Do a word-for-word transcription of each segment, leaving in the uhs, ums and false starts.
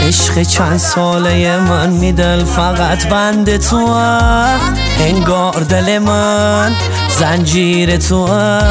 عشق چند ساله من میدل فقط بند تو، انگار دل من زنجیر تو.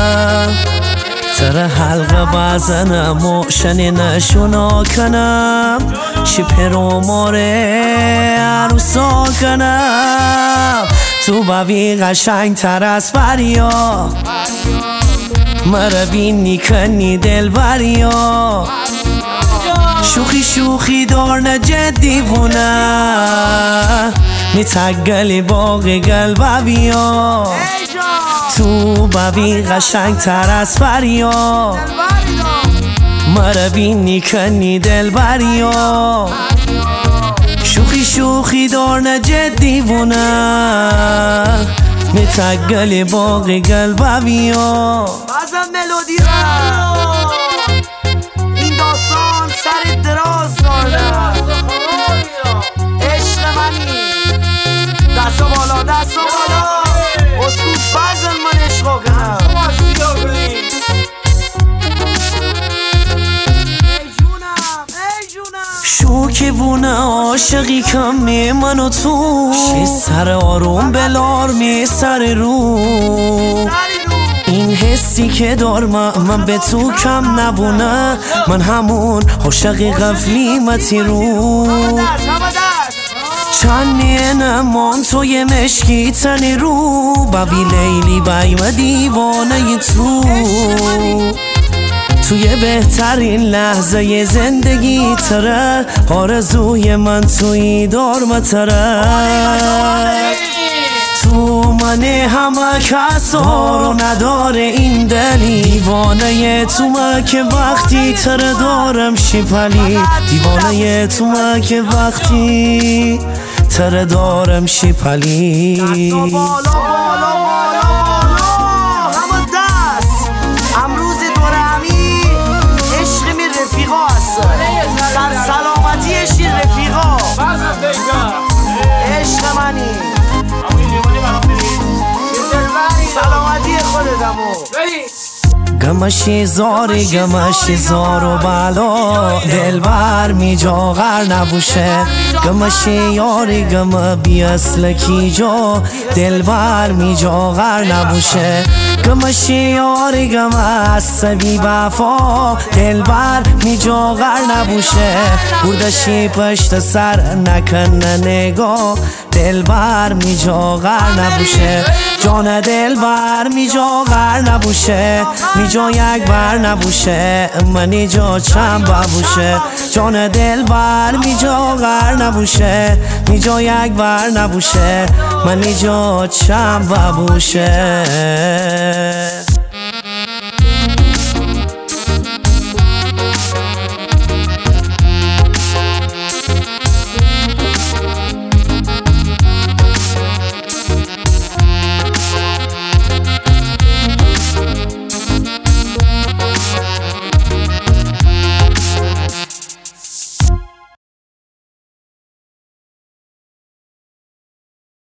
تر حلقه بزنم و شنی نشونا کنم، چی پرو ماره عروسا کنم. تو ببی قشنگ تر از بریا، مرا بینی کنی دل بریا. شوخی شوخی دار نه جدی بونه، میتگلی باقی قلب بیا. تو ببی قشنگ تر از فریا، مرا بینی کنی دل بریا. شوخی شوخی دار نه جدی بونه، میتگلی باقی قلب بیا. بازم ملودی را این داستان سر دراز دارم. عشق منی دست و بالا دست و بالا اسکوف بزن من عشقا کنم. ای جونم ای جونم شوکی بونه عاشقی کمی من و تو، شی سر آروم بلار می سر رو. این حسی که دارم من به تو کم نبونه، من همون عاشقی غفلی متی رو. چنی نمان توی مشکی تنی رو، ببی لیلی بیم دیوانه تو. توی بهترین لحظه زندگی تره، آرزوی من توی دارم تره. تو من همه کسا رو نداره این دلی، دیوانه تو ما که وقتی تره دارم شیپلی. دیوانه تو ما که وقتی تره دارم شیپلی. بالا بالا بالا بالا همه دست امروز دورمی عشق می رفیقا هست، سر سلامتی عشق رفیقا. عشق منی سلامتی خودتمو. گمشی زاری گمشی زار و بلا، دل بر می جا غر نبوشه. گمشی یاری گم بی اصل کی جا، دل بر می جا غر نبوشه. گمشی یاری گم از بی وفا، دل بر می جا غر نبوشه. بردشی پشت سر نکنه نگاه، دل بر می جا غر نبوشه. جان دل بر می جا غر نبوشه، می جا یک بر نبوشه، منی جا چند ببوشه. جان دل بر می جا غر نبوشه، می جا یک بر نبوشه، منی جا چند ببوشه.